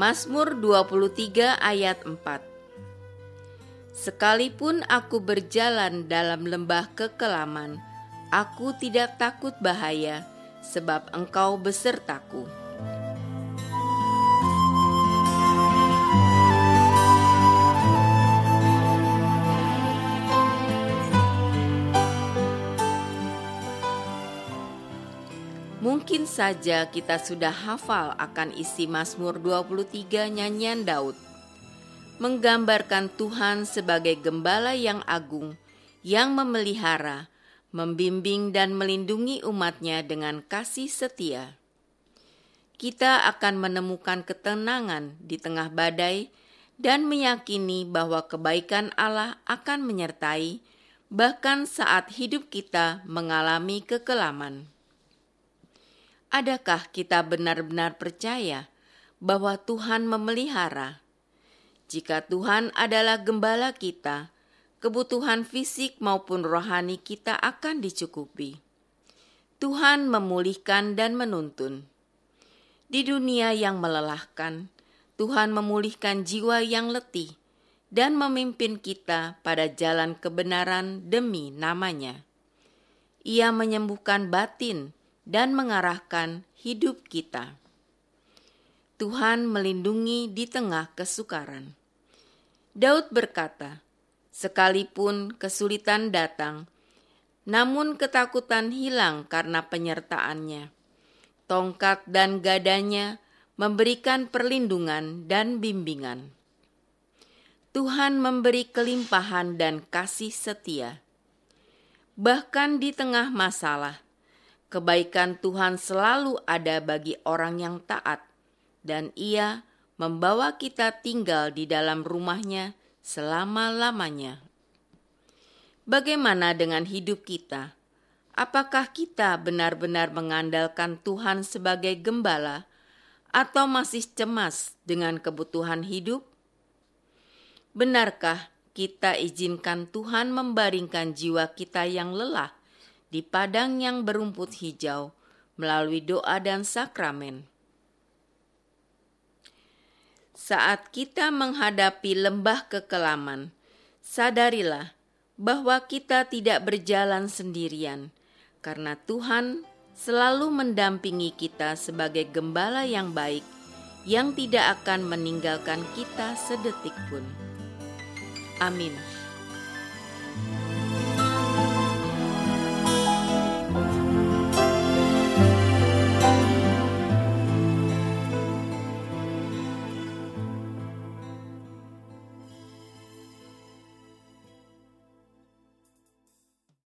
Mazmur 23 ayat 4. Sekalipun aku berjalan dalam lembah kekelaman, aku tidak takut bahaya, sebab Engkau besertaku. Mungkin saja kita sudah hafal akan isi Mazmur 23 nyanyian Daud, menggambarkan Tuhan sebagai gembala yang agung, yang memelihara, membimbing dan melindungi umatnya dengan kasih setia. Kita akan menemukan ketenangan di tengah badai dan meyakini bahwa kebaikan Allah akan menyertai, bahkan saat hidup kita mengalami kekelaman. Adakah kita benar-benar percaya bahwa Tuhan memelihara? Jika Tuhan adalah gembala kita, kebutuhan fisik maupun rohani kita akan dicukupi. Tuhan memulihkan dan menuntun. Di dunia yang melelahkan, Tuhan memulihkan jiwa yang letih dan memimpin kita pada jalan kebenaran demi namanya. Ia menyembuhkan batin dan mengarahkan hidup kita. Tuhan melindungi di tengah kesukaran. Daud berkata, sekalipun kesulitan datang, namun ketakutan hilang karena penyertaannya. Tongkat dan gadanya memberikan perlindungan dan bimbingan. Tuhan memberi kelimpahan dan kasih setia. Bahkan di tengah masalah, kebaikan Tuhan selalu ada bagi orang yang taat, dan Ia membawa kita tinggal di dalam rumah-Nya selama-lamanya. Bagaimana dengan hidup kita? Apakah kita benar-benar mengandalkan Tuhan sebagai gembala, atau masih cemas dengan kebutuhan hidup? Benarkah kita izinkan Tuhan membaringkan jiwa kita yang lelah di padang yang berumput hijau melalui doa dan sakramen? Saat kita menghadapi lembah kekelaman, sadarilah bahwa kita tidak berjalan sendirian, karena Tuhan selalu mendampingi kita sebagai gembala yang baik, yang tidak akan meninggalkan kita sedetik pun. Amin.